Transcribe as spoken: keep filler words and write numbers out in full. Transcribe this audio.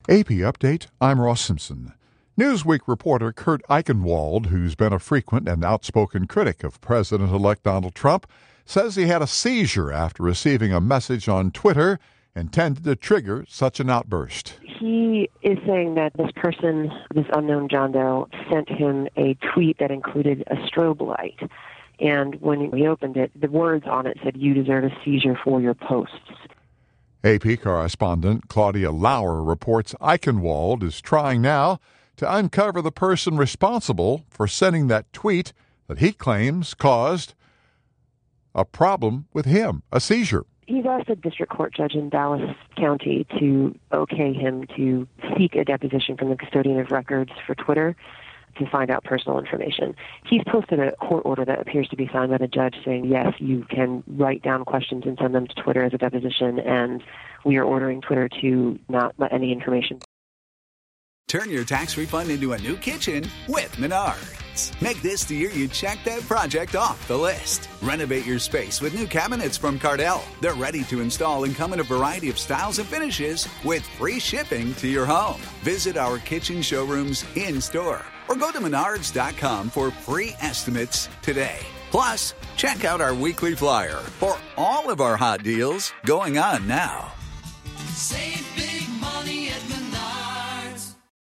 A P Update, I'm Ross Simpson. Newsweek reporter Kurt Eichenwald, who's been a frequent and outspoken critic of President-elect Donald Trump, says he had a seizure after receiving a message on Twitter intended to trigger such an outburst. He is saying that this person, this unknown John Doe, sent him a tweet that included a strobe light. And when he opened it, the words on it said, "You deserve a seizure for your posts." A P correspondent Claudia Lauer reports Eichenwald is trying now to uncover the person responsible for sending that tweet that he claims caused a problem with him, a seizure. He's asked a district court judge in Dallas County to okay him to seek a deposition from the custodian of records for Twitter to find out personal information. He's posted a court order that appears to be signed by the judge saying, yes, you can write down questions and send them to Twitter as a deposition, and we are ordering Twitter to not let any information. Turn your tax refund into a new kitchen with Menards. Make this the year you check that project off the list. Renovate your space with new cabinets from Cardell. They're ready to install and come in a variety of styles and finishes with free shipping to your home. Visit our kitchen showrooms in-store or go to menards dot com for free estimates today. Plus, check out our weekly flyer for all of our hot deals going on now. Save